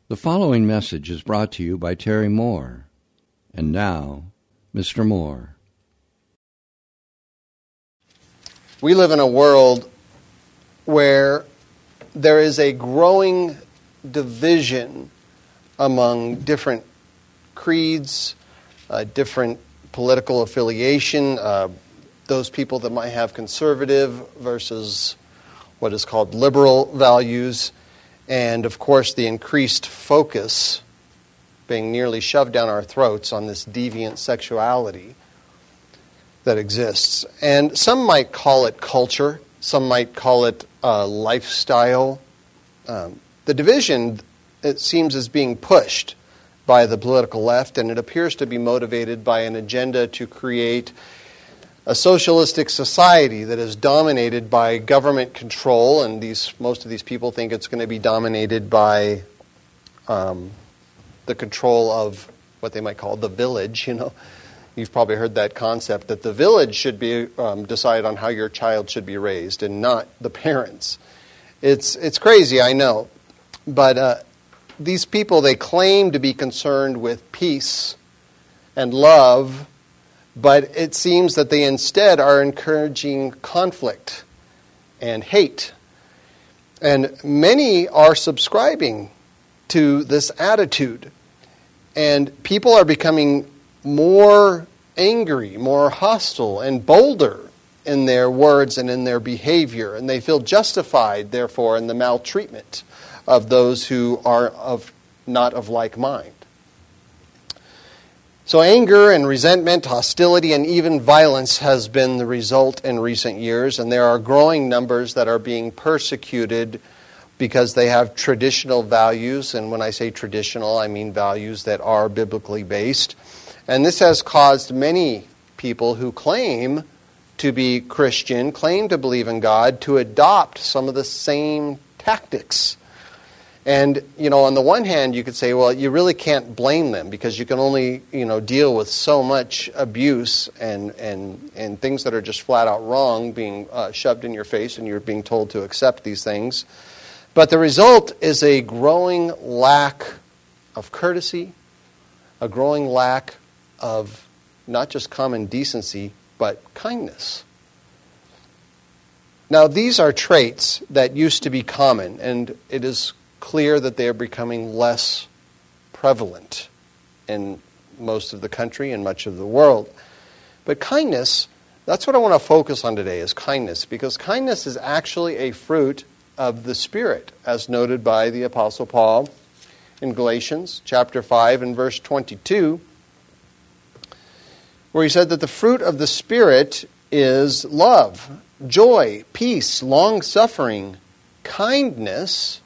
The following message is brought to you by Terry Moore. And now, Mr. Moore. We live in a world where there is a growing division among different creeds, different political affiliation, those people that might have conservative versus what is called liberal values, and of course the increased focus being nearly shoved down our throats on this deviant sexuality that exists. And some might call it culture, some might call it lifestyle. The division, it seems, is being pushed by the political left, and it appears to be motivated by an agenda to create a socialistic society that is dominated by government control, and most of these people think it's going to be dominated by the control of what they might call the village. You've probably heard that concept, that the village should be decide on how your child should be raised and not the parents. It's crazy, I know, but these people, they claim to be concerned with peace and love, but it seems that they instead are encouraging conflict and hate. And many are subscribing to this attitude. And people are becoming more angry, more hostile, and bolder in their words and in their behavior. And they feel justified, therefore, in the maltreatment of those who are not of like mind. So anger and resentment, hostility, and even violence has been the result in recent years, and there are growing numbers that are being persecuted because they have traditional values, and when I say traditional, I mean values that are biblically based. And this has caused many people who claim to be Christian, claim to believe in God, to adopt some of the same tactics. And, on the one hand, you could say, well, you really can't blame them because you can only, deal with so much abuse and things that are just flat out wrong being shoved in your face, and you're being told to accept these things. But the result is a growing lack of courtesy, a growing lack of not just common decency, but kindness. Now, these are traits that used to be common, and it is clear that they are becoming less prevalent in most of the country and much of the world. But kindness, that's what I want to focus on today, is kindness, because kindness is actually a fruit of the Spirit, as noted by the Apostle Paul in Galatians chapter 5 and verse 22, where he said that the fruit of the Spirit is love, joy, peace, long-suffering, kindness,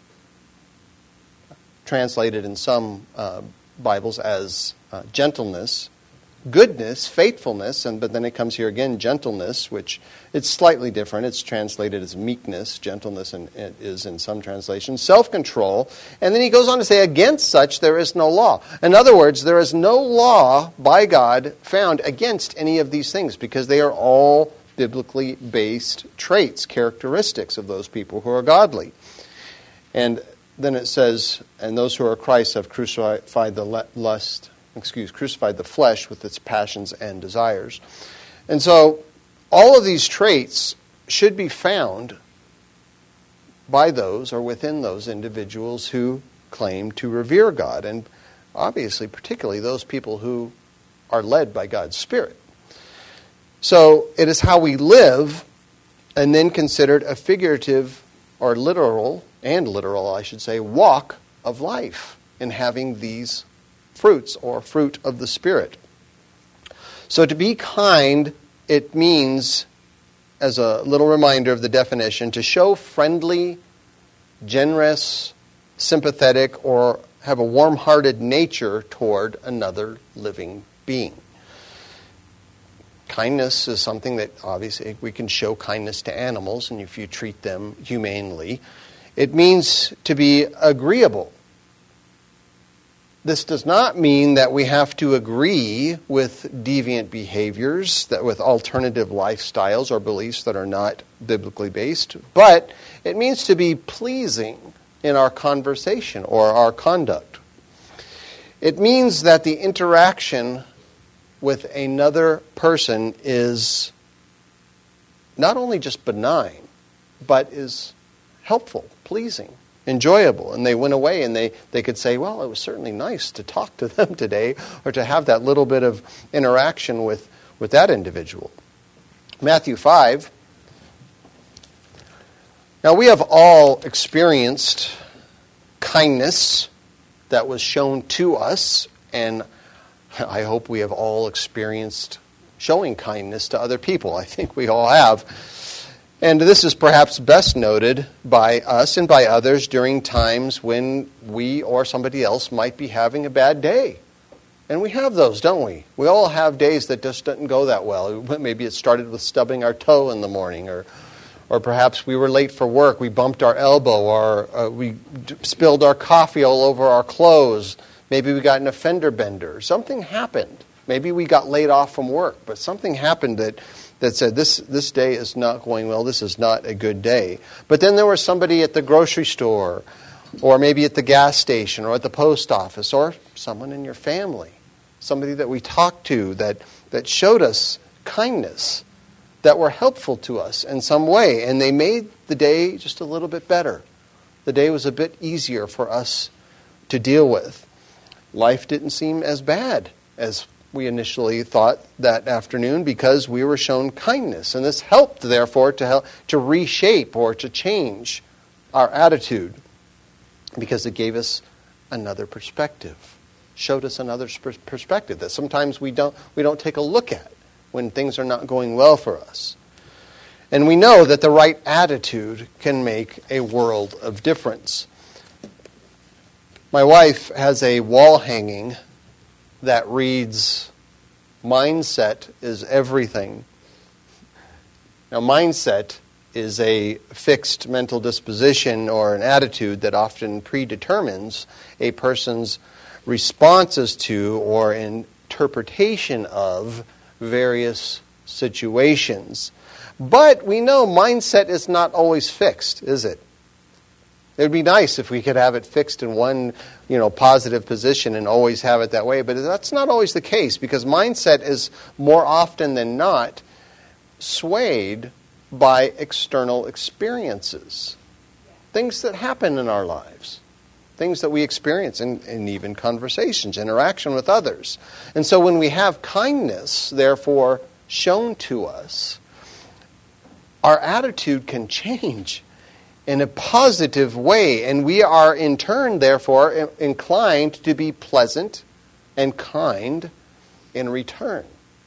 translated in some Bibles as gentleness, goodness, faithfulness, but then it comes here again, gentleness, which it's slightly different. It's translated as meekness, gentleness, and it is in some translations, self-control. And then he goes on to say, against such there is no law. In other words, there is no law by God found against any of these things, because they are all biblically based traits, characteristics of those people who are godly. And then it says, and those who are Christ have crucified the flesh with its passions and desires. And so all of these traits should be found by those or within those individuals who claim to revere God, and obviously particularly those people who are led by God's Spirit. So it is how we live, and then considered a figurative or literal, I should say, walk of life in having these fruits or fruit of the Spirit. So to be kind, it means, as a little reminder of the definition, to show friendly, generous, sympathetic, or have a warm-hearted nature toward another living being. Kindness is something that obviously we can show kindness to animals, and if you treat them humanely. It means to be agreeable. This does not mean that we have to agree with deviant behaviors, that with alternative lifestyles or beliefs that are not biblically based, but it means to be pleasing in our conversation or our conduct. It means that the interaction with another person is not only just benign, but is helpful, pleasing, enjoyable. And they went away and they could say, well, it was certainly nice to talk to them today or to have that little bit of interaction with that individual. Matthew 5. Now, we have all experienced kindness that was shown to us, and I hope we have all experienced showing kindness to other people. I think we all have. And this is perhaps best noted by us and by others during times when we or somebody else might be having a bad day. And we have those, don't we? We all have days that just didn't go that well. Maybe it started with stubbing our toe in the morning, or perhaps we were late for work, we bumped our elbow, or we spilled our coffee all over our clothes. Maybe we got in a fender bender. Something happened. Maybe we got laid off from work, but something happened that said, this day is not going well, this is not a good day. But then there was somebody at the grocery store, or maybe at the gas station, or at the post office, or someone in your family, somebody that we talked to that showed us kindness, that were helpful to us in some way, and they made the day just a little bit better. The day was a bit easier for us to deal with. Life didn't seem as bad as we initially thought that afternoon because we were shown kindness. And this helped, therefore, to reshape or to change our attitude because it gave us another perspective, showed us another perspective that sometimes we don't take a look at when things are not going well for us. And we know that the right attitude can make a world of difference. My wife has a wall hanging that reads, "Mindset is everything." Now, mindset is a fixed mental disposition or an attitude that often predetermines a person's responses to or interpretation of various situations. But we know mindset is not always fixed, is it? It would be nice if we could have it fixed in one, positive position and always have it that way, but that's not always the case because mindset is more often than not swayed by external experiences, things that happen in our lives, things that we experience in even conversations, interaction with others. And so when we have kindness, therefore, shown to us, our attitude can change in a positive way, and we are in turn, therefore, inclined to be pleasant and kind in return.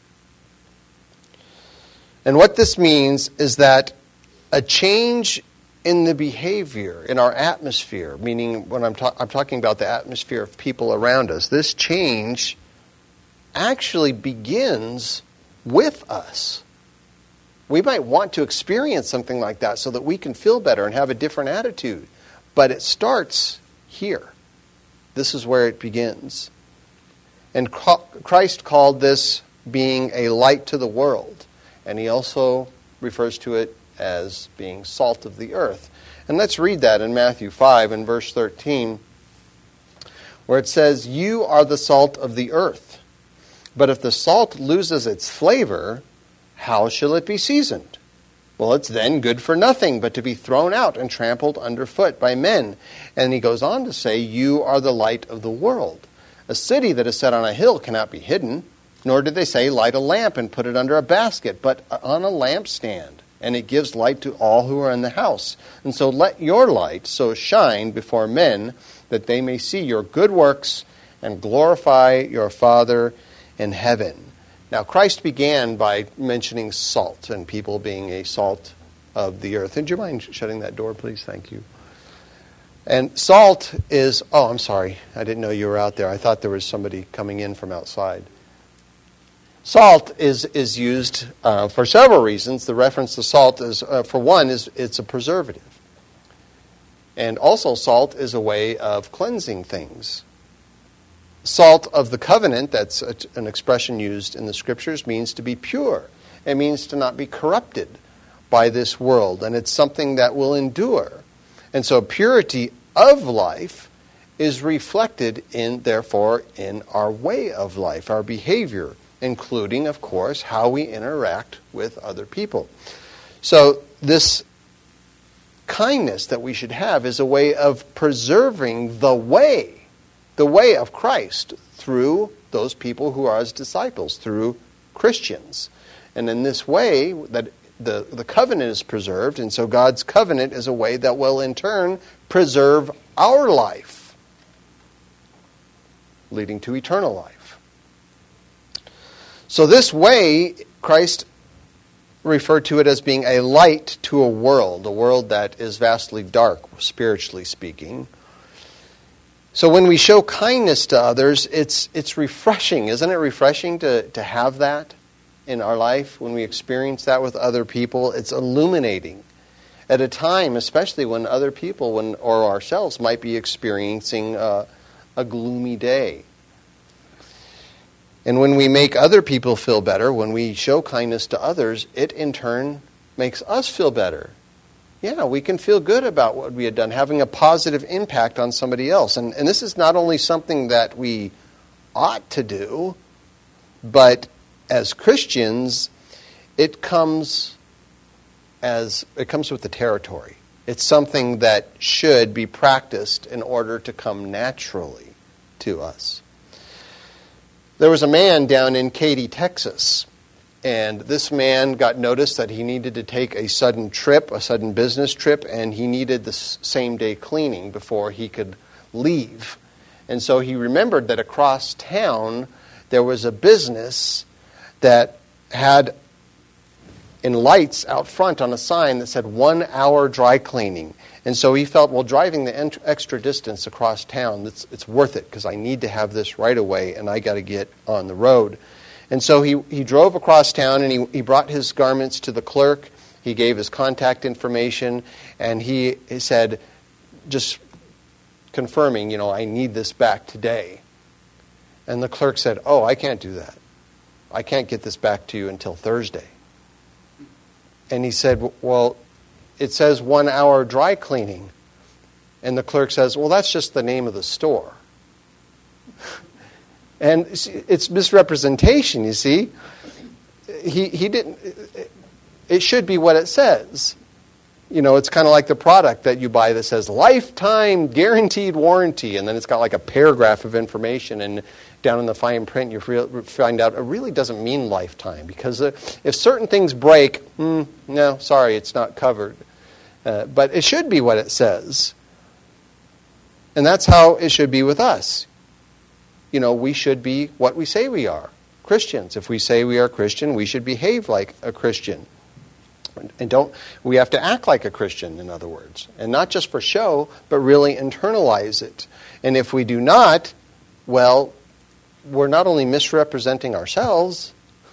And what this means is that a change in the behavior, in our atmosphere, meaning when I'm talking about the atmosphere of people around us, this change actually begins with us. We might want to experience something like that so that we can feel better and have a different attitude. But it starts here. This is where it begins. And Christ called this being a light to the world. And he also refers to it as being salt of the earth. And let's read that in Matthew 5 and verse 13, where it says, "You are the salt of the earth. But if the salt loses its flavor, how shall it be seasoned? Well, it's then good for nothing but to be thrown out and trampled underfoot by men." And he goes on to say, "You are the light of the world. A city that is set on a hill cannot be hidden, nor did they say, light a lamp and put it under a basket, but on a lampstand, and it gives light to all who are in the house. And so let your light so shine before men that they may see your good works and glorify your Father in heaven." Now, Christ began by mentioning salt and people being a salt of the earth. And do you mind shutting that door, please? Thank you. And salt is... Oh, I'm sorry. I didn't know you were out there. I thought there was somebody coming in from outside. Salt is used for several reasons. The reference to salt is, for one, it's a preservative. And also salt is a way of cleansing things. Salt of the covenant, that's an expression used in the Scriptures, means to be pure. It means to not be corrupted by this world, and it's something that will endure. And so purity of life is reflected therefore in our way of life, our behavior, including, of course, how we interact with other people. So this kindness that we should have is a way of preserving the way of Christ through those people who are his disciples, through Christians. And in this way, that the covenant is preserved, and so God's covenant is a way that will in turn preserve our life, leading to eternal life. So this way, Christ referred to it as being a light to a world that is vastly dark, spiritually speaking. So when we show kindness to others, it's refreshing. Isn't it refreshing to have that in our life? When we experience that with other people, it's illuminating at a time, especially when other people or ourselves might be experiencing a gloomy day. And when we make other people feel better, when we show kindness to others, it in turn makes us feel better. Yeah, we can feel good about what we had done, having a positive impact on somebody else. And this is not only something that we ought to do, but as Christians, it comes with the territory. It's something that should be practiced in order to come naturally to us. There was a man down in Katy, Texas, and this man got notice that he needed to take a sudden business trip, and he needed the same-day cleaning before he could leave. And so he remembered that across town there was a business that had in lights out front on a sign that said 1 hour dry cleaning. And so he felt, well, driving the extra distance across town, it's worth it because I need to have this right away and I got to get on the road. And so he drove across town and he brought his garments to the clerk. He gave his contact information and he said, just confirming, I need this back today. And the clerk said, oh, I can't do that. I can't get this back to you until Thursday. And he said, well, it says 1 hour dry cleaning. And the clerk says, well, that's just the name of the store. And it's misrepresentation, you see. He didn't. It should be what it says. It's kind of like the product that you buy that says lifetime guaranteed warranty, and then it's got like a paragraph of information, and down in the fine print you find out it really doesn't mean lifetime, because if certain things break, no, sorry, it's not covered. But it should be what it says. And that's how it should be with us. We should be what we say we are, Christians. If we say we are Christian, we should behave like a Christian. And we have to act like a Christian, in other words. And not just for show, but really internalize it. And if we do not, well, we're not only misrepresenting ourselves,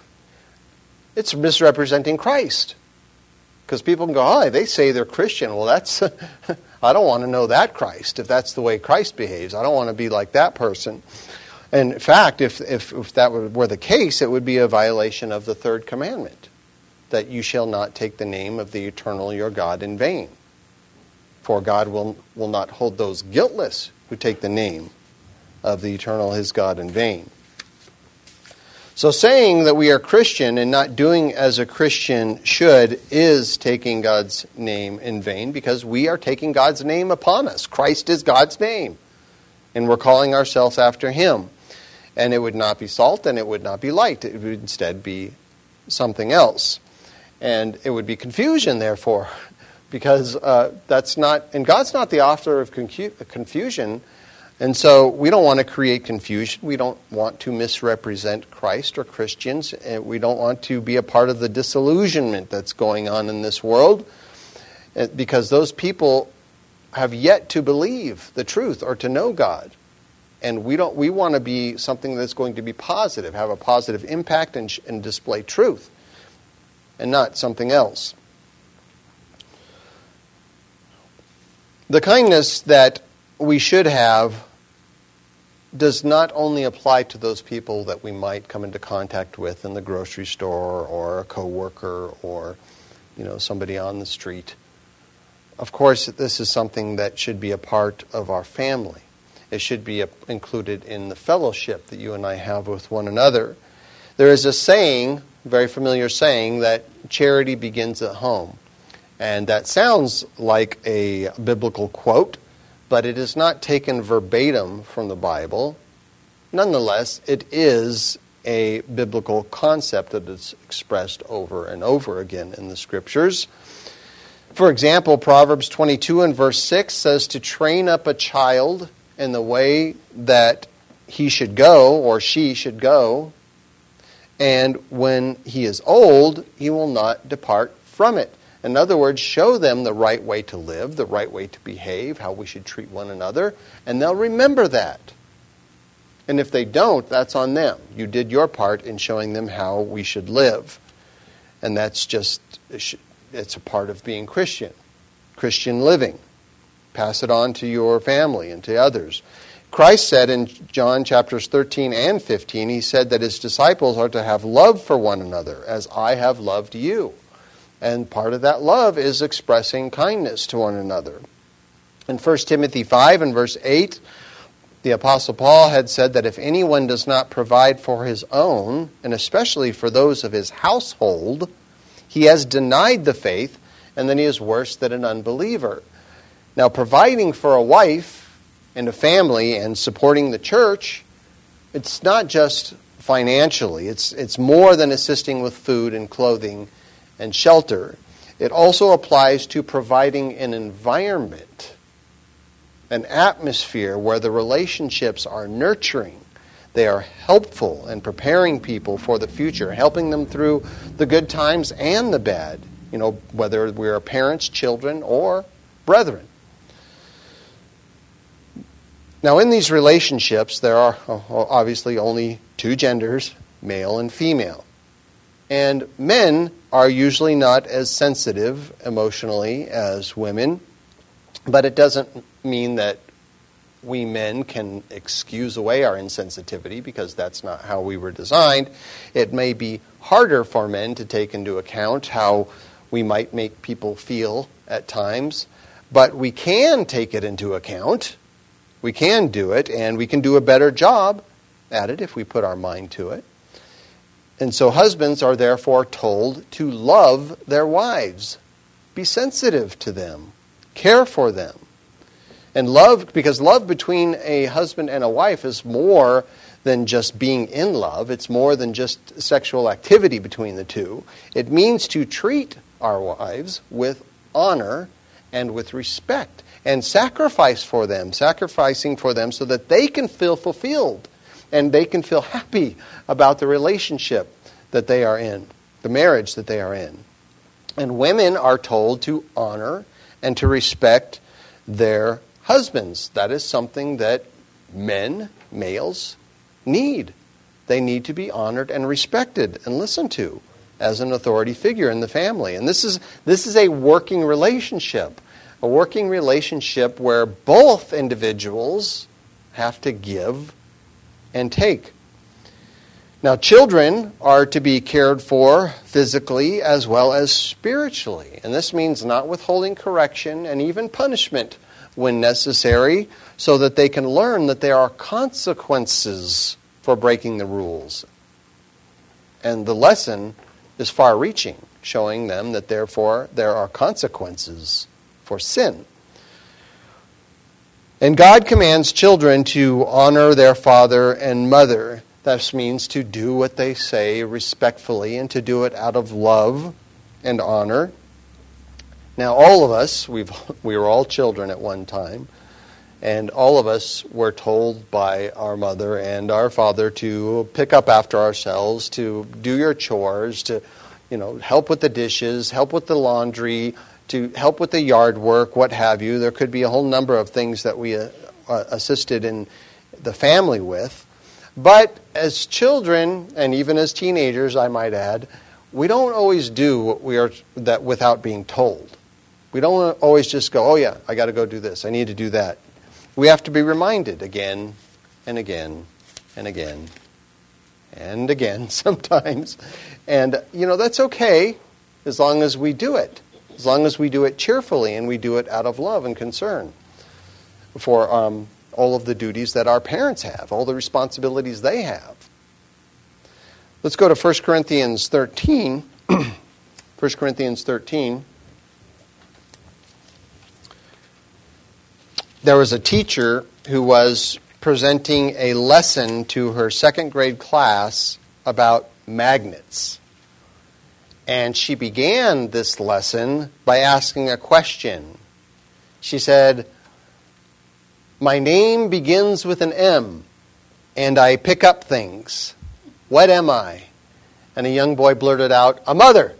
it's misrepresenting Christ. Because people can go, oh, they say they're Christian. Well, that's I don't want to know that Christ, if that's the way Christ behaves. I don't want to be like that person. And in fact, if that were the case, it would be a violation of the third commandment, that you shall not take the name of the eternal your God in vain. For God will not hold those guiltless who take the name of the eternal his God in vain. So saying that we are Christian and not doing as a Christian should is taking God's name in vain, because we are taking God's name upon us. Christ is God's name, and we're calling ourselves after him. And it would not be salt and it would not be light. It would instead be something else. And it would be confusion, therefore, because that's not, and God's not the author of confusion. And so we don't want to create confusion. We don't want to misrepresent Christ or Christians. And we don't want to be a part of the disillusionment that's going on in this world, because those people have yet to believe the truth or to know God. And we want to be something that's going to be positive, have a positive impact and display truth, and not something else. The kindness that we should have does not only apply to those people that we might come into contact with in the grocery store or a coworker or somebody on the street. of course, this is something that should be a part of our family. It should be included in the fellowship that you and I have with one another. There is a saying, very familiar saying, that charity begins at home. And that sounds like a biblical quote, but it is not taken verbatim from the Bible. Nonetheless, it is a biblical concept that is expressed over and over again in the Scriptures. For example, Proverbs 22 and verse 6 says to train up a child in the way that he should go or she should go, and when he is old, he will not depart from it. In other words, show them the right way to live, the right way to behave, how we should treat one another, and they'll remember that. And if they don't, that's on them. You did your part in showing them how we should live. And that's just, it's a part of being Christian living. Pass it on to your family and to others. Christ said in John chapters 13 and 15, he said that his disciples are to have love for one another as I have loved you. And part of that love is expressing kindness to one another. In 1 Timothy 5 and verse 8, the Apostle Paul had said that if anyone does not provide for his own, and especially for those of his household, he has denied the faith, and then he is worse than an unbeliever. Now, providing for a wife and a family and supporting the church, it's not just financially. It's more than assisting with food and clothing and shelter. It also applies to providing an environment, an atmosphere where the relationships are nurturing. They are helpful and preparing people for the future, helping them through the good times and the bad, whether we are parents, children, or brethren. Now, in these relationships, there are obviously only two genders, male and female. And men are usually not as sensitive emotionally as women, but it doesn't mean that we men can excuse away our insensitivity, because that's not how we were designed. It may be harder for men to take into account how we might make people feel at times, but we can take it into account. We can do it, and we can do a better job at it if we put our mind to it. And so husbands are therefore told to love their wives, be sensitive to them, care for them. And love, because love between a husband and a wife is more than just being in love. It's more than just sexual activity between the two. It means to treat our wives with honor and with respect, and sacrificing for them so that they can feel fulfilled and they can feel happy about the relationship that they are in, the marriage that they are in. And women are told to honor and to respect their husbands. That is something that males, need. They need to be honored and respected and listened to as an authority figure in the family. And this is a working relationship. A working relationship where both individuals have to give and take. Now, children are to be cared for physically as well as spiritually. And this means not withholding correction and even punishment when necessary, so that they can learn that there are consequences for breaking the rules. And the lesson is far-reaching, showing them that therefore there are consequences for sin. And God commands children to honor their father and mother. That means to do what they say respectfully and to do it out of love and honor. Now, all of us, we were all children at one time, and all of us were told by our mother and our father to pick up after ourselves, to do your chores, to help with the dishes, help with the laundry, to help with the yard work, what have you. There could be a whole number of things that we assisted in the family with. But as children, and even as teenagers, I might add, we don't always do that without being told. We don't always just go, oh yeah, I got to go do this, I need to do that. We have to be reminded again and again and again and again sometimes. And, that's okay as long as we do it. as long as we do it cheerfully and we do it out of love and concern for all of the duties that our parents have, all the responsibilities they have. Let's go to 1 Corinthians 13. 1 Corinthians 13. There was a teacher who was presenting a lesson to her second grade class about magnets. And she began this lesson by asking a question. She said, "My name begins with an M, and I pick up things. What am I?" And a young boy blurted out, "A mother."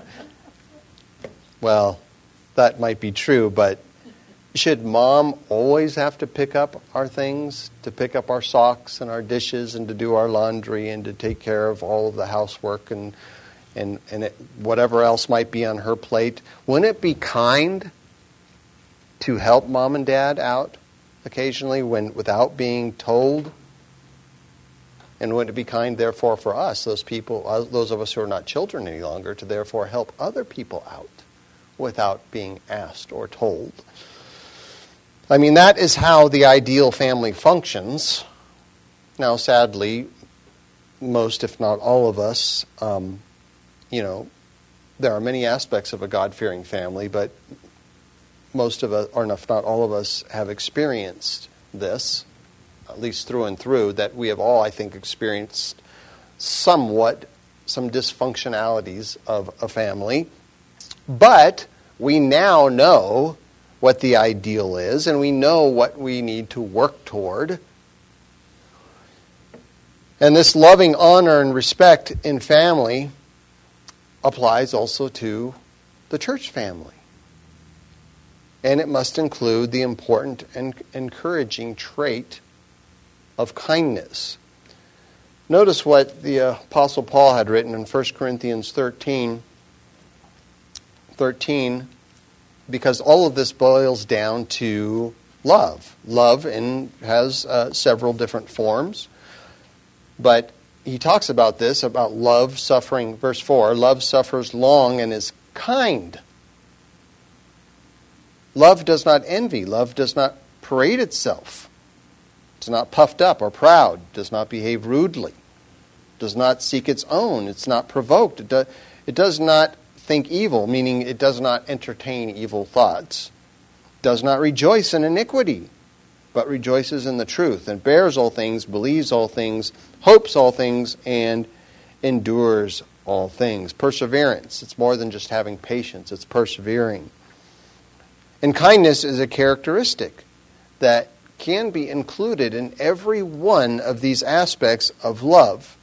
Well, that might be true, but should mom always have to pick up our things, to pick up our socks and our dishes and to do our laundry and to take care of all of the housework and whatever else might be on her plate? Wouldn't it be kind to help mom and dad out occasionally without being told? And wouldn't it be kind, therefore, for us, those of us who are not children any longer, to therefore help other people out without being asked or told? I mean, that is how the ideal family functions. Now, sadly, most, if not all of us, there are many aspects of a God-fearing family, but most of us, or if not all of us, have experienced this, at least through and through, that we have all, I think, experienced some dysfunctionalities of a family. But we now know what the ideal is, and we know what we need to work toward. And this loving honor and respect in family applies also to the church family. And it must include the important and encouraging trait of kindness. Notice what the Apostle Paul had written in 1 Corinthians 13, because all of this boils down to love. Love has several different forms, but he talks about this, about love suffering. Verse 4, love suffers long and is kind. Love does not envy. Love does not parade itself. It's not puffed up or proud. Does not behave rudely. Does not seek its own. It's not provoked. It does not think evil, meaning it does not entertain evil thoughts. Does not rejoice in iniquity, but rejoices in the truth, and bears all things, believes all things, hopes all things, and endures all things. Perseverance. It's more than just having patience. It's persevering. And kindness is a characteristic that can be included in every one of these aspects of love.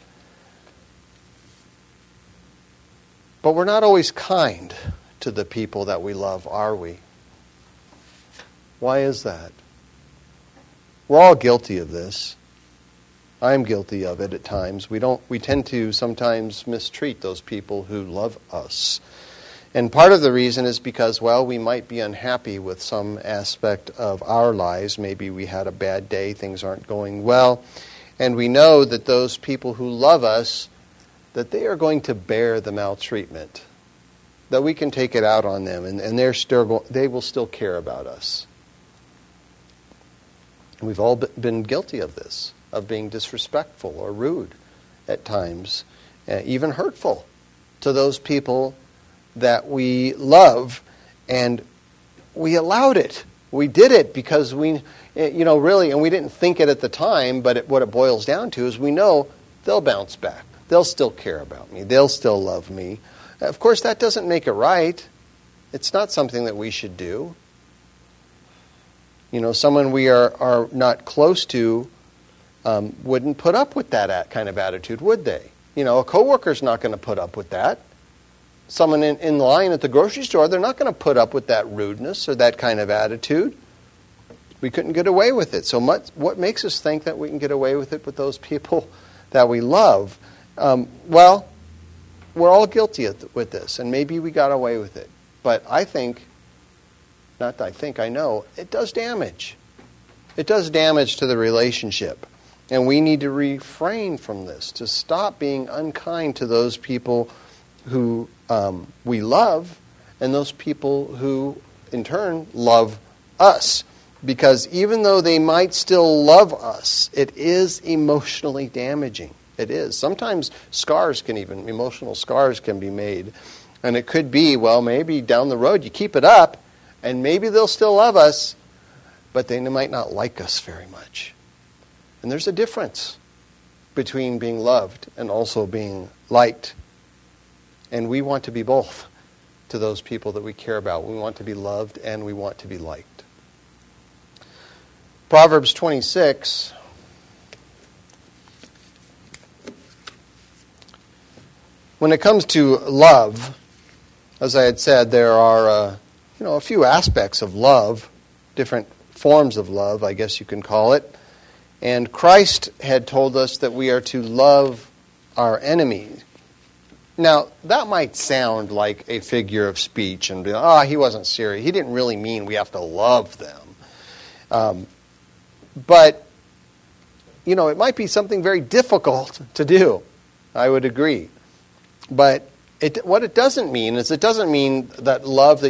But we're not always kind to the people that we love, are we? Why is that? We're all guilty of this. I'm guilty of it at times. We tend to sometimes mistreat those people who love us. And part of the reason is because, we might be unhappy with some aspect of our lives. Maybe we had a bad day, things aren't going well. And we know that those people who love us, that they are going to bear the maltreatment, that we can take it out on them, and they will still care about us. We've all been guilty of this, of being disrespectful or rude at times, even hurtful to those people that we love, and we allowed it. We did it because really, and we didn't think it at the time, but what it boils down to is we know they'll bounce back. They'll still care about me. They'll still love me. Of course, that doesn't make it right. It's not something that we should do. Someone we are not close to wouldn't put up with that kind of attitude, would they? A coworker's not going to put up with that. Someone in line at the grocery store, they're not going to put up with that rudeness or that kind of attitude. We couldn't get away with it. So what makes us think that we can get away with it with those people that we love? We're all guilty with this, and maybe we got away with it. But I know, it does damage. It does damage to the relationship. And we need to refrain from this, to stop being unkind to those people who we love, and those people who, in turn, love us. Because even though they might still love us, it is emotionally damaging. It is. Sometimes emotional scars can be made. And it could be, well, maybe down the road you keep it up, and maybe they'll still love us, but they might not like us very much. And there's a difference between being loved and also being liked. And we want to be both to those people that we care about. We want to be loved and we want to be liked. Proverbs 26. When it comes to love, as I had said, there are a few aspects of love, different forms of love, I guess you can call it. And Christ had told us that we are to love our enemies. Now, that might sound like a figure of speech and be, he wasn't serious. He didn't really mean we have to love them. But, it might be something very difficult to do. I would agree. But what it doesn't mean is it doesn't mean that love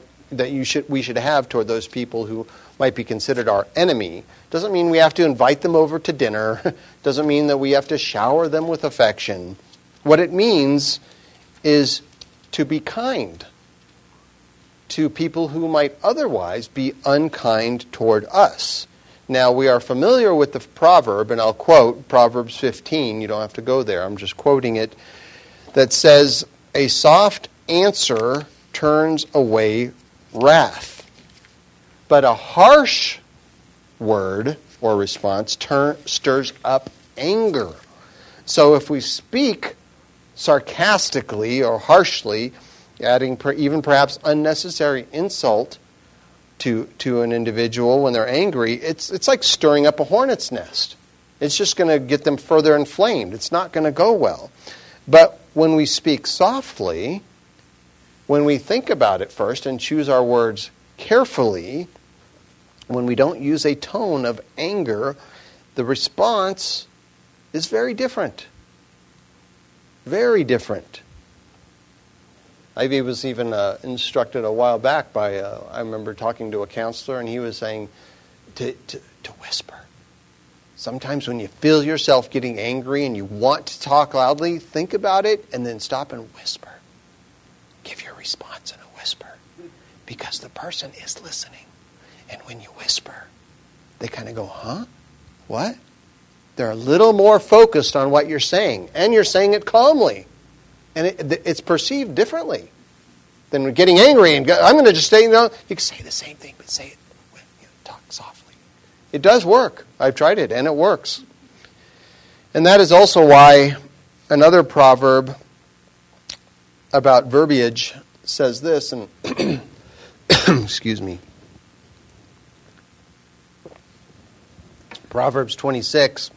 we should have toward those people who might be considered our enemy. Doesn't mean we have to invite them over to dinner. Doesn't mean that we have to shower them with affection. What it means is to be kind to people who might otherwise be unkind toward us. Now, we are familiar with the proverb, and I'll quote Proverbs 15. You don't have to go there. I'm just quoting it. That says, "A soft answer turns away wrath, but a harsh word or response stirs up anger." So if we speak sarcastically or harshly, adding even perhaps unnecessary insult to an individual when they're angry, it's like stirring up a hornet's nest. It's just going to get them further inflamed. It's not going to go well. But when we speak softly, when we think about it first and choose our words carefully, when we don't use a tone of anger, the response is very different. Very different. I was even instructed a while back by, I remember talking to a counselor, and he was saying to whisper. Sometimes when you feel yourself getting angry and you want to talk loudly, think about it and then stop and whisper. Give your response in a whisper. Because the person is listening. And when you whisper, they kind of go, huh? What? They're a little more focused on what you're saying. And you're saying it calmly. And it's perceived differently than getting angry and I'm going to just say, you can say the same thing, but say it, talk softly. It does work. I've tried it, and it works. And that is also why another proverb about verbiage says this, and excuse me. Proverbs 26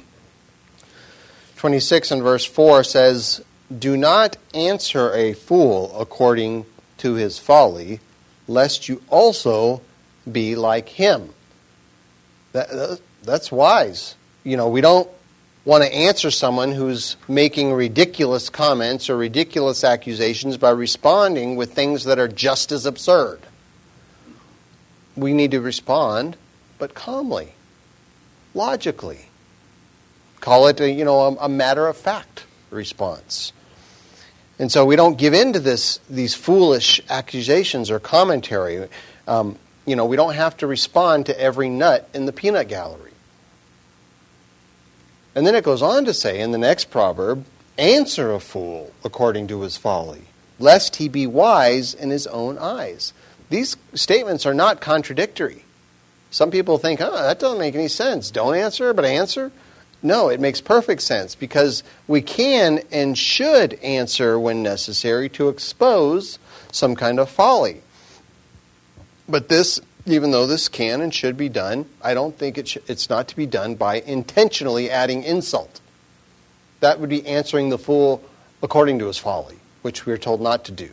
and verse 4 says, "Do not answer a fool according to his folly, lest you also be like him." That's wise. We don't want to answer someone who's making ridiculous comments or ridiculous accusations by responding with things that are just as absurd. We need to respond, but calmly, logically. Call it a matter-of-fact response. And so we don't give in to these foolish accusations or commentary. We don't have to respond to every nut in the peanut gallery. And then it goes on to say in the next proverb, "Answer a fool according to his folly, lest he be wise in his own eyes." These statements are not contradictory. Some people think, that doesn't make any sense. Don't answer, but answer. No, it makes perfect sense because we can and should answer when necessary to expose some kind of folly. But this, even though this can and should be done, I don't think it's not to be done by intentionally adding insult. That would be answering the fool according to his folly, which we are told not to do.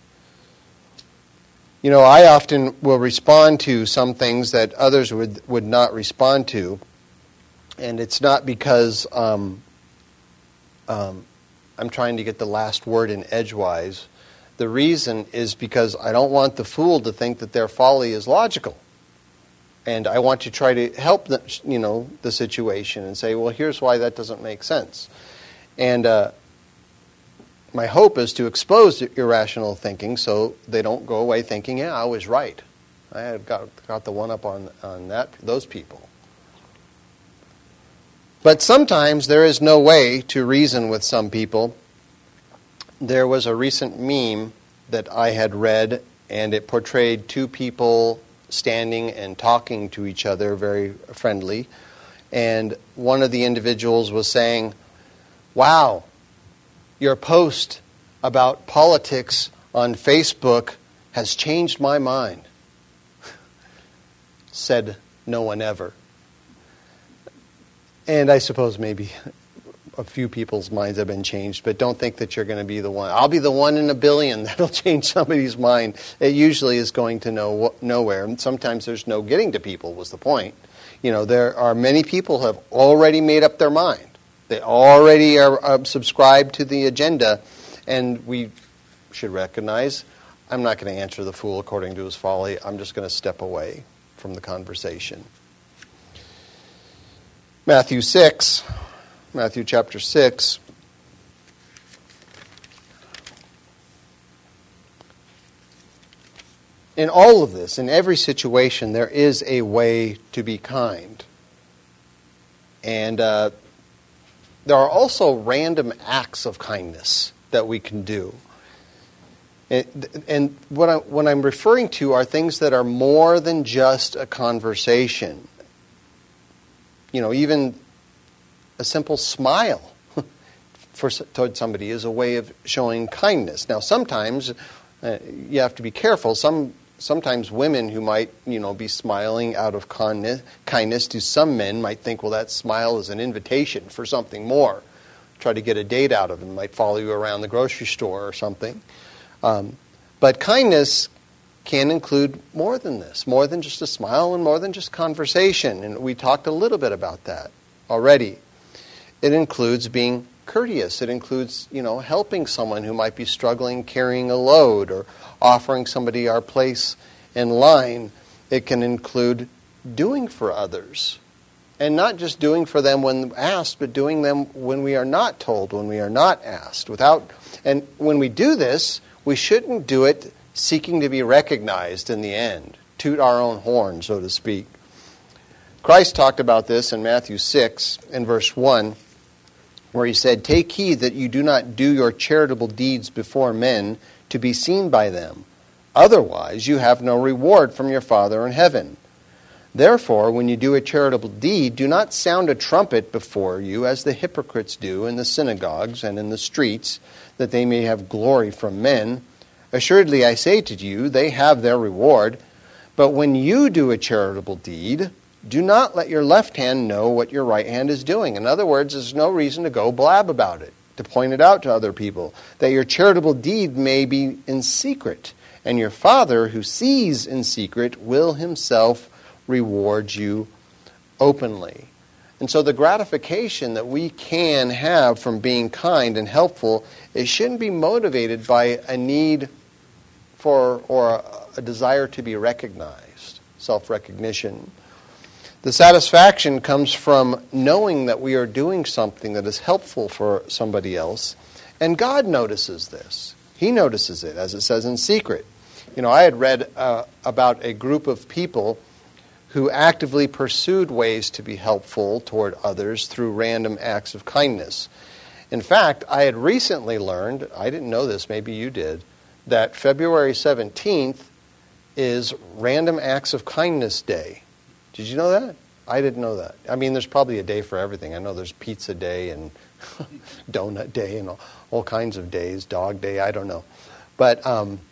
I often will respond to some things that others would not respond to, and it's not because I'm trying to get the last word in edgewise, The reason is because I don't want the fool to think that their folly is logical. And I want to try to help them, the situation and say, well, here's why that doesn't make sense. And my hope is to expose irrational thinking so they don't go away thinking, yeah, I was right. I had got the one up on those people. But sometimes there is no way to reason with some people. There was a recent meme that I had read, and it portrayed two people standing and talking to each other, very friendly. And one of the individuals was saying, wow, your post about politics on Facebook has changed my mind. Said no one ever. And I suppose maybe a few people's minds have been changed, but don't think that you're going to be the one. I'll be the one in a billion that'll change somebody's mind. It usually is going to nowhere. And sometimes there's no getting to people, was the point. There are many people who have already made up their mind. They already are subscribed to the agenda, and we should recognize, I'm not going to answer the fool according to his folly. I'm just going to step away from the conversation. Matthew chapter 6. In all of this, in every situation, there is a way to be kind. And there are also random acts of kindness that we can do. And what I'm referring to are things that are more than just a conversation. Even a simple smile toward somebody is a way of showing kindness. Now, sometimes you have to be careful. Sometimes women who might, be smiling out of kindness to some men might think, well, that smile is an invitation for something more. Try to get a date out of them. Might follow you around the grocery store or something. But kindness can include more than this, more than just a smile and more than just conversation. And we talked a little bit about that already. It includes being courteous. It includes, helping someone who might be struggling carrying a load or offering somebody our place in line. It can include doing for others. And not just doing for them when asked, but doing them when we are not told, when we are not asked. And when we do this, we shouldn't do it seeking to be recognized in the end, toot our own horn, so to speak. Christ talked about this in Matthew 6 and verse 1, where he said, "Take heed that you do not do your charitable deeds before men to be seen by them. Otherwise you have no reward from your Father in heaven. Therefore, when you do a charitable deed, do not sound a trumpet before you, as the hypocrites do in the synagogues and in the streets, that they may have glory from men. Assuredly, I say to you, they have their reward. But when you do a charitable deed, do not let your left hand know what your right hand is doing." In other words, there's no reason to go blab about it, to point it out to other people, that your charitable deed may be in secret, and your Father who sees in secret will himself reward you openly. And so the gratification that we can have from being kind and helpful, it shouldn't be motivated by a need for or a desire to be recognized, self-recognition. The satisfaction comes from knowing that we are doing something that is helpful for somebody else, and God notices this. He notices it, as it says, in secret. I had read about a group of people who actively pursued ways to be helpful toward others through random acts of kindness. In fact, I had recently learned, I didn't know this, maybe you did, that February 17th is Random Acts of Kindness Day. Did you know that? I didn't know that. I mean, there's probably a day for everything. I know there's pizza day and donut day and all kinds of days, dog day, I don't know. But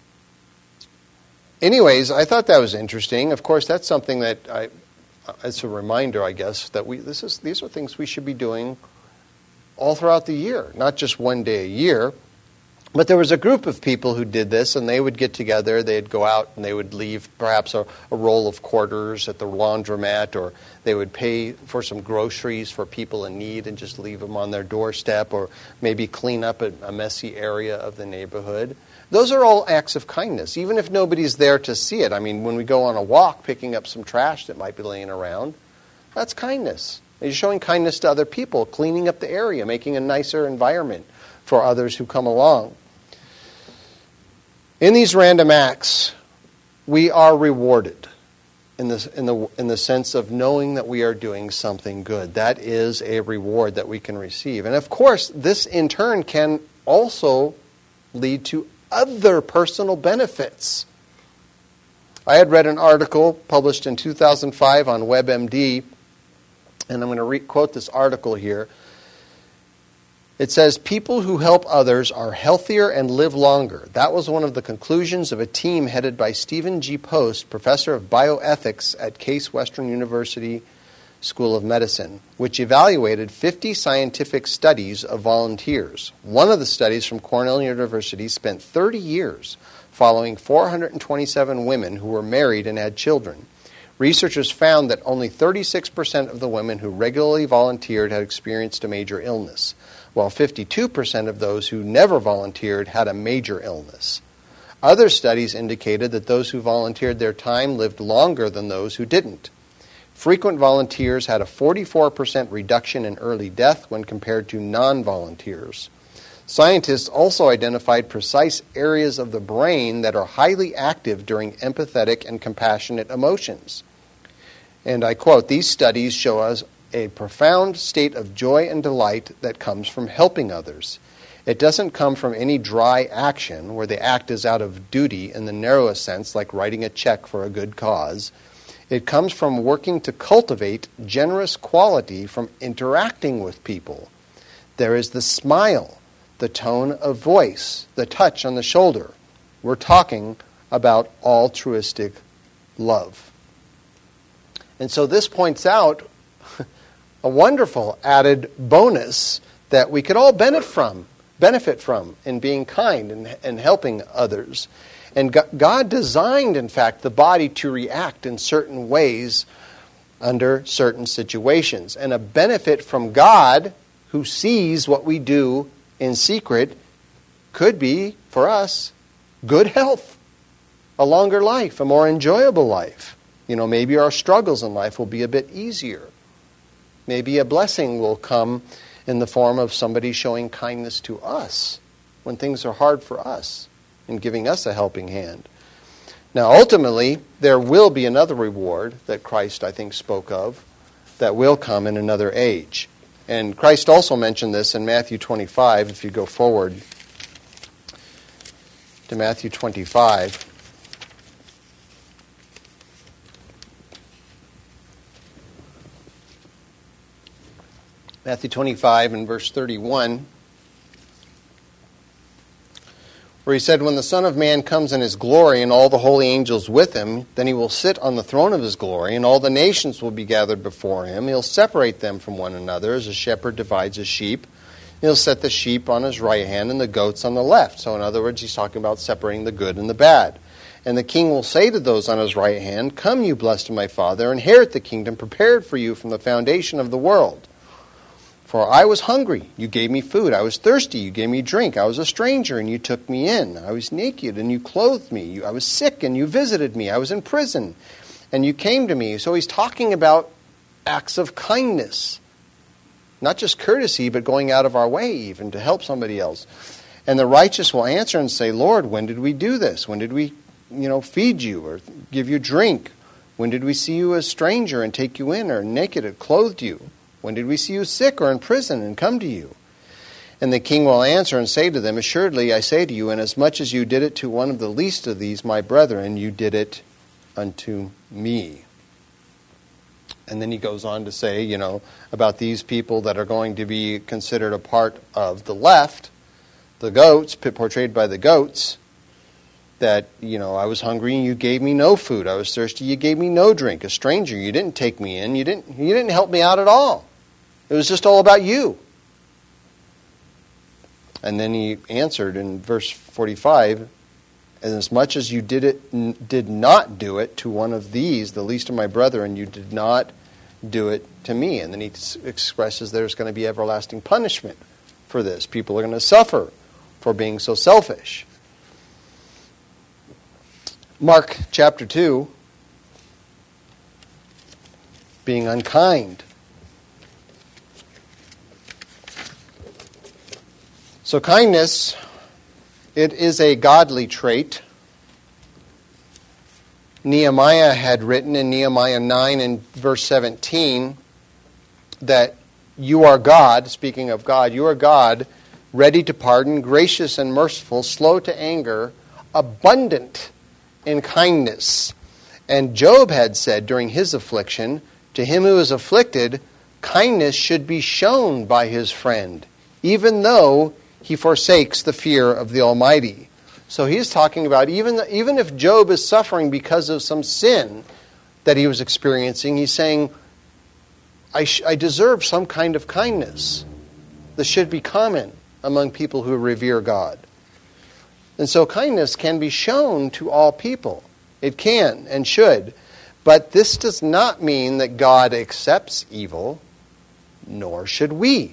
anyways, I thought that was interesting. Of course, that's something that it's a reminder, I guess, that these are things we should be doing all throughout the year, not just one day a year. But there was a group of people who did this, and they would get together, they'd go out, and they would leave perhaps a roll of quarters at the laundromat, or they would pay for some groceries for people in need and just leave them on their doorstep, or maybe clean up a messy area of the neighborhood. Those are all acts of kindness, even if nobody's there to see it. I mean, when we go on a walk picking up some trash that might be laying around, that's kindness. You're showing kindness to other people, cleaning up the area, making a nicer environment for others who come along. In these random acts, we are rewarded in the sense of knowing that we are doing something good. That is a reward that we can receive. And of course, this in turn can also lead to other personal benefits. I had read an article published in 2005 on WebMD, and I'm going to quote this article here. It says, people who help others are healthier and live longer. That was one of the conclusions of a team headed by Stephen G. Post, professor of bioethics at Case Western University School of Medicine, which evaluated 50 scientific studies of volunteers. One of the studies from Cornell University spent 30 years following 427 women who were married and had children. Researchers found that only 36% of the women who regularly volunteered had experienced a major illness, while 52% of those who never volunteered had a major illness. Other studies indicated that those who volunteered their time lived longer than those who didn't. Frequent volunteers had a 44% reduction in early death when compared to non-volunteers. Scientists also identified precise areas of the brain that are highly active during empathetic and compassionate emotions. And I quote, "These studies show us a profound state of joy and delight that comes from helping others. It doesn't come from any dry action where the act is out of duty in the narrowest sense, like writing a check for a good cause. It comes from working to cultivate generous quality from interacting with people. There is the smile, the tone of voice, the touch on the shoulder. We're talking about altruistic love." And so this points out a wonderful added bonus that we could all benefit from in being kind and helping others. And God designed, in fact, the body to react in certain ways under certain situations. And a benefit from God, who sees what we do in secret, could be, for us, good health, a longer life, a more enjoyable life. Maybe our struggles in life will be a bit easier. Maybe a blessing will come in the form of somebody showing kindness to us when things are hard for us and giving us a helping hand. Now, ultimately, there will be another reward that Christ, I think, spoke of that will come in another age. And Christ also mentioned this in Matthew 25, if you go forward to Matthew 25. Matthew 25 and verse 31, where he said, "When the Son of Man comes in his glory and all the holy angels with him, then he will sit on the throne of his glory, and all the nations will be gathered before him. He'll separate them from one another as a shepherd divides his sheep. He'll set the sheep on his right hand and the goats on the left." So in other words, he's talking about separating the good and the bad. "And the king will say to those on his right hand, 'Come, you blessed of my Father, inherit the kingdom prepared for you from the foundation of the world. For I was hungry, you gave me food. I was thirsty, you gave me drink. I was a stranger, and you took me in. I was naked, and you clothed me. I was sick, and you visited me. I was in prison, and you came to me." So he's talking about acts of kindness. Not just courtesy, but going out of our way even to help somebody else. "And the righteous will answer and say, 'Lord, when did we do this? When did we, feed you or give you drink? When did we see you a stranger and take you in, or naked and clothed you? When did we see you sick or in prison and come to you?' And the king will answer and say to them, 'Assuredly, I say to you, inasmuch as you did it to one of the least of these, my brethren, you did it unto me.'" And then he goes on to say, about these people that are going to be considered a part of the left, the goats, portrayed by the goats, that, "I was hungry and you gave me no food. I was thirsty, you gave me no drink. A stranger, you didn't take me in. You didn't help me out at all. It was just all about you." And then he answered in verse 45, "And as much as you did not do it to one of these, the least of my brethren, you did not do it to me." And then he expresses there's going to be everlasting punishment for this. People are going to suffer for being so selfish. Mark chapter 2, being unkind. So kindness, it is a godly trait. Nehemiah had written in Nehemiah 9 and verse 17 that you are God, speaking of God, you are God, ready to pardon, gracious and merciful, slow to anger, abundant in kindness. And Job had said during his affliction, to him who is afflicted, kindness should be shown by his friend, even though he forsakes the fear of the Almighty. So he's talking about even if Job is suffering because of some sin that he was experiencing, he's saying, I deserve some kind of kindness. This should be common among people who revere God. And so kindness can be shown to all people. It can and should. But this does not mean that God accepts evil, nor should we.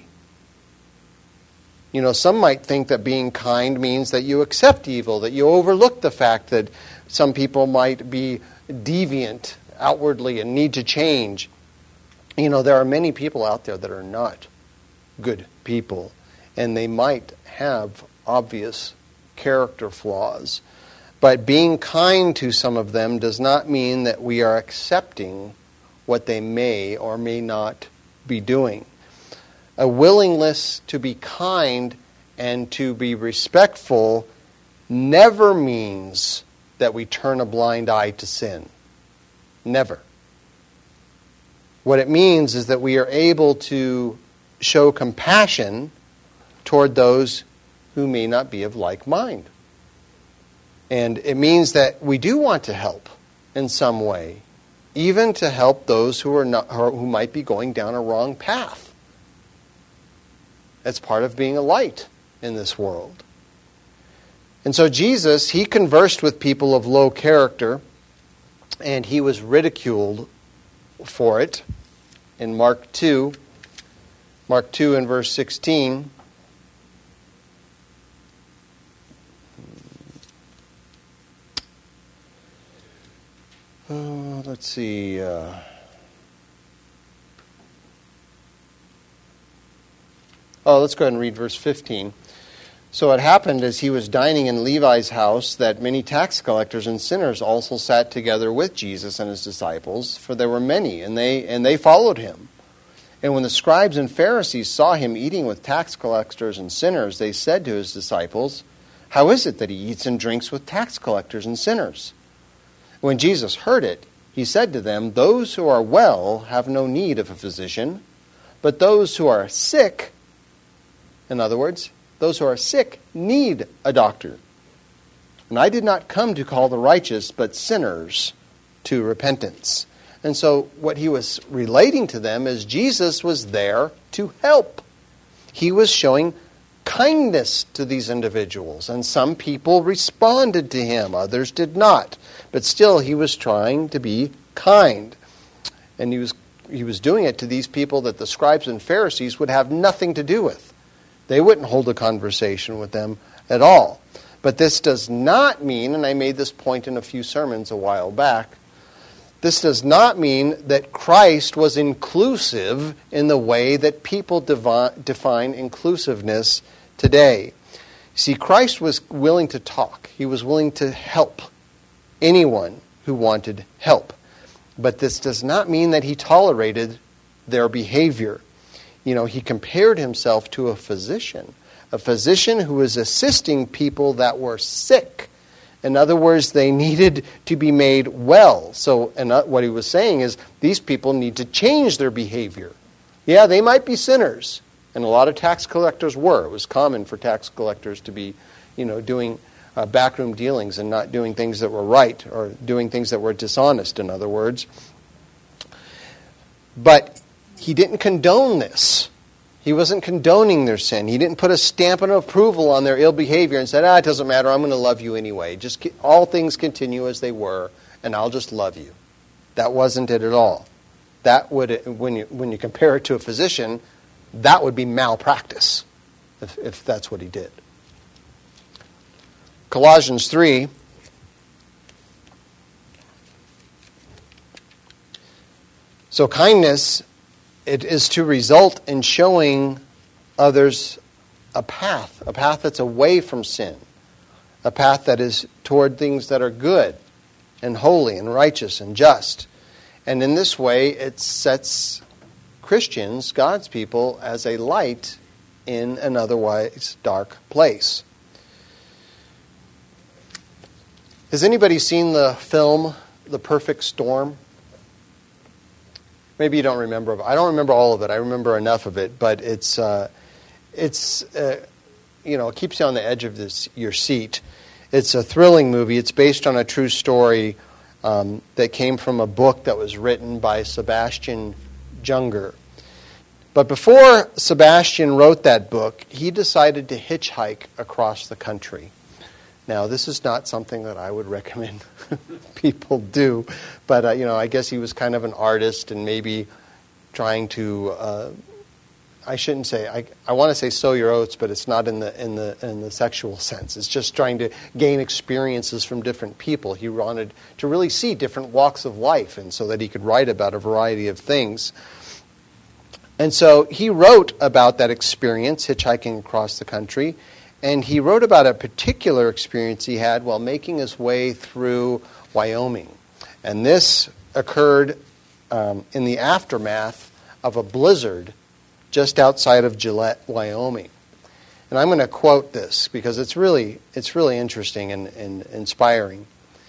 You know, some might think that being kind means that you accept evil, that you overlook the fact that some people might be deviant outwardly and need to change. You know, there are many people out there that are not good people, and they might have obvious character flaws. But being kind to some of them does not mean that we are accepting what they may or may not be doing. A willingness to be kind and to be respectful never means that we turn a blind eye to sin. Never. What it means is that we are able to show compassion toward those who may not be of like mind. And it means that we do want to help in some way, even to help those who might be going down a wrong path. That's part of being a light in this world. And so Jesus, he conversed with people of low character, and he was ridiculed for it. In Mark 2 and verse 16, let's see. Let's go ahead and read verse 15. So it happened as he was dining in Levi's house that many tax collectors and sinners also sat together with Jesus and his disciples, for there were many, and they followed him. And when the scribes and Pharisees saw him eating with tax collectors and sinners, they said to his disciples, "How is it that he eats and drinks with tax collectors and sinners?" When Jesus heard it, he said to them, "Those who are well have no need of a physician, but those who are sick," in other words, those who are sick need a doctor. "And I did not come to call the righteous, but sinners to repentance." And so what he was relating to them is Jesus was there to help. He was showing kindness to these individuals, and some people responded to him, others did not. But still, he was trying to be kind. And he was doing it to these people that the scribes and Pharisees would have nothing to do with. They wouldn't hold a conversation with them at all. But this does not mean, and I made this point in a few sermons a while back, this does not mean that Christ was inclusive in the way that people define inclusiveness today. See, Christ was willing to talk. He was willing to help anyone who wanted help. But this does not mean that he tolerated their behavior. You know, he compared himself to a physician who was assisting people that were sick. In other words, they needed to be made well. So what he was saying is these people need to change their behavior. Yeah, they might be sinners, and a lot of tax collectors were. It was common for tax collectors to be, doing backroom dealings and not doing things that were right, or doing things that were dishonest, in other words. But he didn't condone this. He wasn't condoning their sin. He didn't put a stamp of approval on their ill behavior and said, it doesn't matter, I'm going to love you anyway. Just all things continue as they were, and I'll just love you. That wasn't it at all. That would, when you compare it to a physician, that would be malpractice, if that's what he did. Colossians 3, So kindness, it is to result in showing others a path that's away from sin, a path that is toward things that are good and holy and righteous and just. And in this way, it sets Christians, God's people, as a light in an otherwise dark place. Has anybody seen the film The Perfect Storm? Maybe you don't remember. I don't remember all of it. I remember enough of it, but it keeps you on the edge of your seat. It's a thrilling movie. It's based on a true story that came from a book that was written by Sebastian Junger. But before Sebastian wrote that book, he decided to hitchhike across the country. Now, this is not something that I would recommend people do, but I guess he was kind of an artist and maybe trying to. I shouldn't say. I want to say sow your oats, but it's not in the sexual sense. It's just trying to gain experiences from different people. He wanted to really see different walks of life, and so that he could write about a variety of things. And so he wrote about that experience, hitchhiking across the country, and he wrote about a particular experience he had while making his way through Wyoming. And this occurred in the aftermath of a blizzard just outside of Gillette, Wyoming. And I'm going to quote this because it's really interesting and inspiring.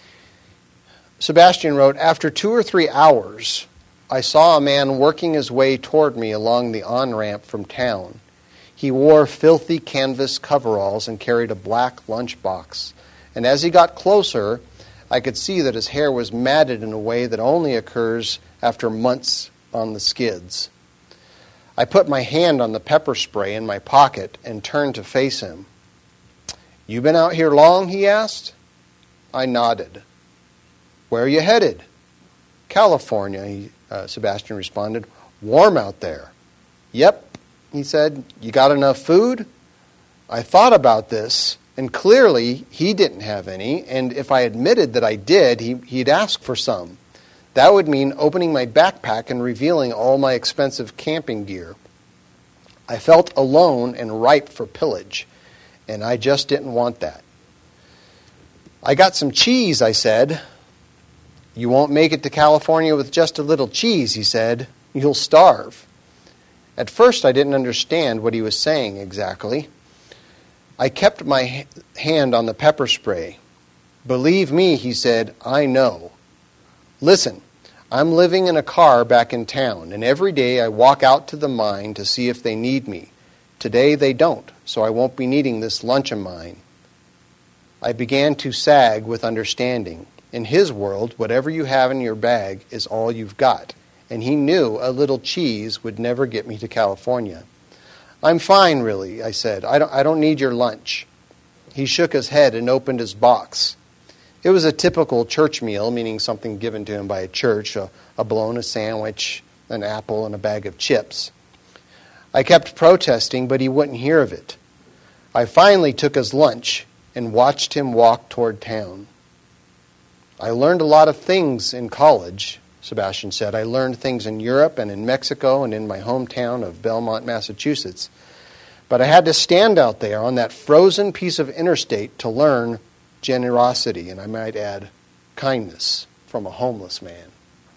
Sebastian wrote, "After 2 or 3 hours, I saw a man working his way toward me along the on-ramp from town. He wore filthy canvas coveralls and carried a black lunchbox. And as he got closer, I could see that his hair was matted in a way that only occurs after months on the skids. I put my hand on the pepper spray in my pocket and turned to face him. 'You been out here long?' he asked. I nodded. 'Where are you headed?' 'California,' Sebastian responded. 'Warm out there.' 'Yep,' he said. 'You got enough food?' I thought about this, and clearly he didn't have any, and if I admitted that I did, he'd ask for some. That would mean opening my backpack and revealing all my expensive camping gear. I felt alone and ripe for pillage, and I just didn't want that. 'I got some cheese,' I said. 'You won't make it to California with just a little cheese,' he said. 'You'll starve.' At first I didn't understand what he was saying exactly. I kept my hand on the pepper spray. 'Believe me,' he said, 'I know. Listen, I'm living in a car back in town, and every day I walk out to the mine to see if they need me. Today they don't, so I won't be needing this lunch of mine.' I began to sag with understanding. In his world, whatever you have in your bag is all you've got, and he knew a little cheese would never get me to California. 'I'm fine, really,' I said. I don't need your lunch.' He shook his head and opened his box. It was a typical church meal, meaning something given to him by a church, a bologna sandwich, an apple, and a bag of chips. I kept protesting, but he wouldn't hear of it. I finally took his lunch and watched him walk toward town. 'I learned a lot of things in college,' Sebastian said. 'I learned things in Europe and in Mexico and in my hometown of Belmont, Massachusetts. But I had to stand out there on that frozen piece of interstate to learn generosity, and I might add, kindness from a homeless man.'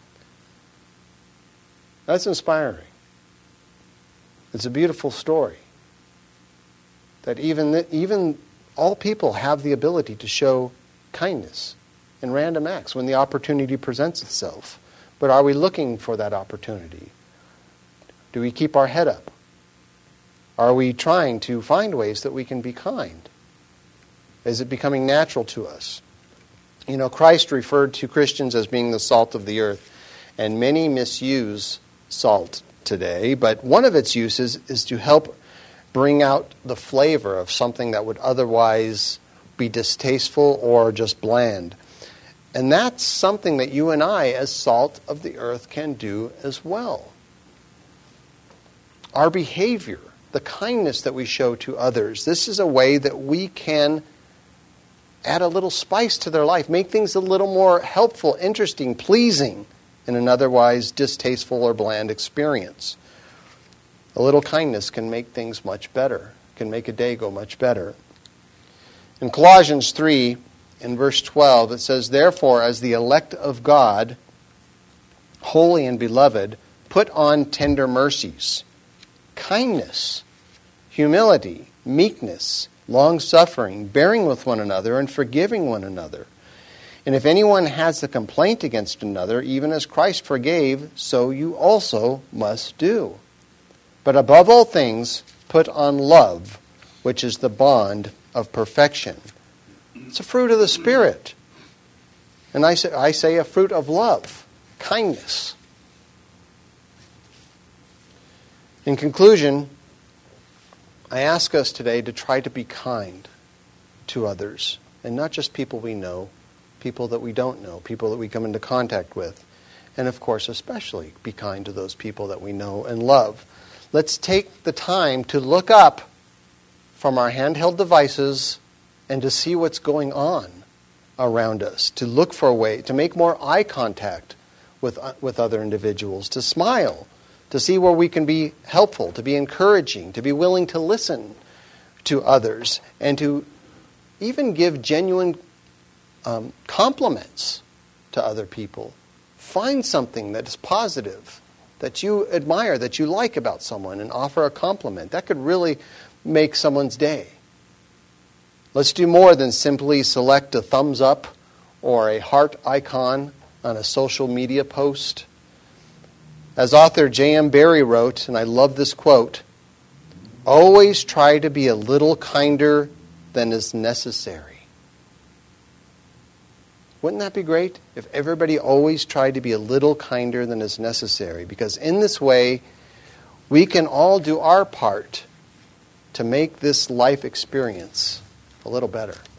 That's inspiring. It's a beautiful story. That even all people have the ability to show kindness in random acts when the opportunity presents itself. But are we looking for that opportunity? Do we keep our head up? Are we trying to find ways that we can be kind? Is it becoming natural to us? Christ referred to Christians as being the salt of the earth, and many misuse salt today, but one of its uses is to help bring out the flavor of something that would otherwise be distasteful or just bland. And that's something that you and I, as salt of the earth, can do as well. Our behavior, the kindness that we show to others, this is a way that we can add a little spice to their life, make things a little more helpful, interesting, pleasing, in an otherwise distasteful or bland experience. A little kindness can make things much better, can make a day go much better. In Colossians 3, in verse 12, it says, "Therefore, as the elect of God, holy and beloved, put on tender mercies, kindness, humility, meekness, long-suffering, bearing with one another, and forgiving one another. And if anyone has a complaint against another, even as Christ forgave, so you also must do. But above all things, put on love, which is the bond of perfection." It's a fruit of the Spirit. And I say a fruit of love, kindness. In conclusion, I ask us today to try to be kind to others, and not just people we know, people that we don't know, people that we come into contact with. And of course, especially be kind to those people that we know and love. Let's take the time to look up from our handheld devices and to see what's going on around us, to look for a way, to make more eye contact with other individuals, to smile, to see where we can be helpful, to be encouraging, to be willing to listen to others, and to even give genuine compliments to other people. Find something that is positive, that you admire, that you like about someone, and offer a compliment. That could really make someone's day. Let's do more than simply select a thumbs up or a heart icon on a social media post. As author J.M. Barrie wrote, and I love this quote, "Always try to be a little kinder than is necessary." Wouldn't that be great if everybody always tried to be a little kinder than is necessary? Because in this way, we can all do our part to make this life experience a little better.